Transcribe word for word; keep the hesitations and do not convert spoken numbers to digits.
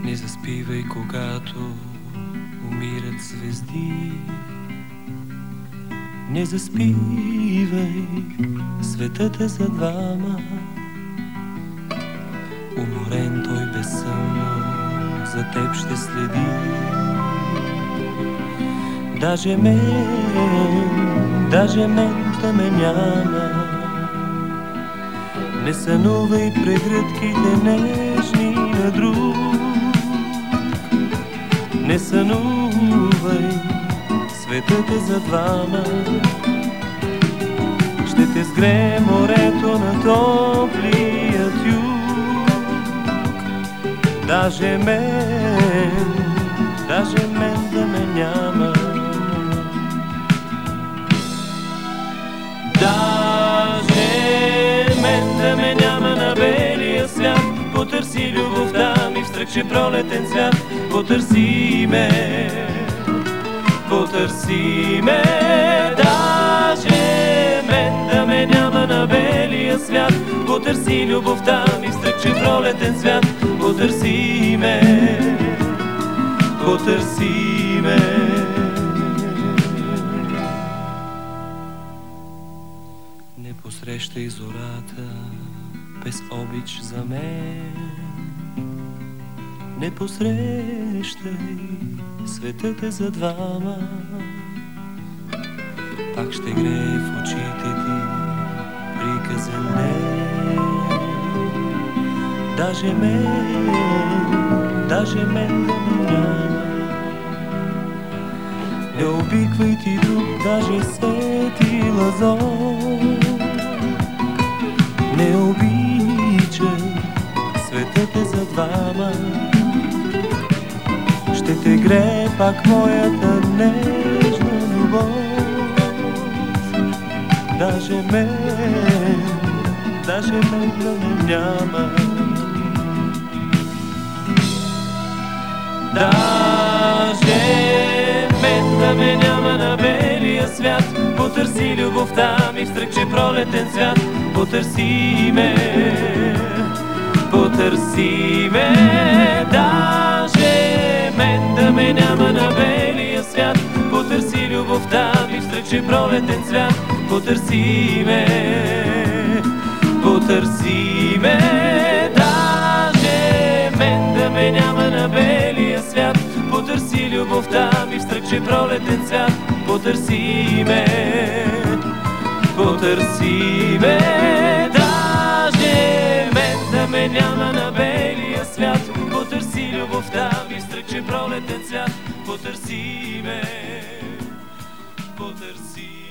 Не заспивай, когато умират звезди. Не заспивай, светът е за двама. Уморен той безсънно за теб ще следи. Даже мен, даже мен да ме няма. Не сънувай прегръдките нежни на друг. Не сънувай, светът е за двама. Ще те сгрее морето на топлият юг. Даже мен, даже мен да ме няма. Даже мен да ме няма на белия свят. Потърси любовта ми в стръкче пролетен цвят. Потърси ме, потърси ме. Даже мен да ме няма на белия свят. Потърси любовта ми в стръкче пролетен цвят. Потърси ме, потърси ме. Не посрещай зората без обич за мен. Не посрещай, светът е за двама. Пак ще грее в очите ти приказен ден. Даже мен, даже мен да ме няма. Не обиквай ти друг, даже светила зор. Не обичай, светът е за двама. Ще те грее пак моята нежна любов. Даже мен, даже мен да ме няма. Даже мен да ме няма на белия свят. Потърси любовта ми в стръкче пролетен цвят. Потърси ме, потърси ме. Даже мен да ме няма на белия свят. Потърси любовта ми в стръкче пролетен цвят. Потърси ме, потърси ме. Даже мен да ме няма на белия свят. Потърси любовта ми в стръкче пролетен цвят. Потърси ме, потърси ме. Даже мен да ме няма на белия свят. Потърси любовта ми в стръкче пролетен цвят. Потърси ме, потърси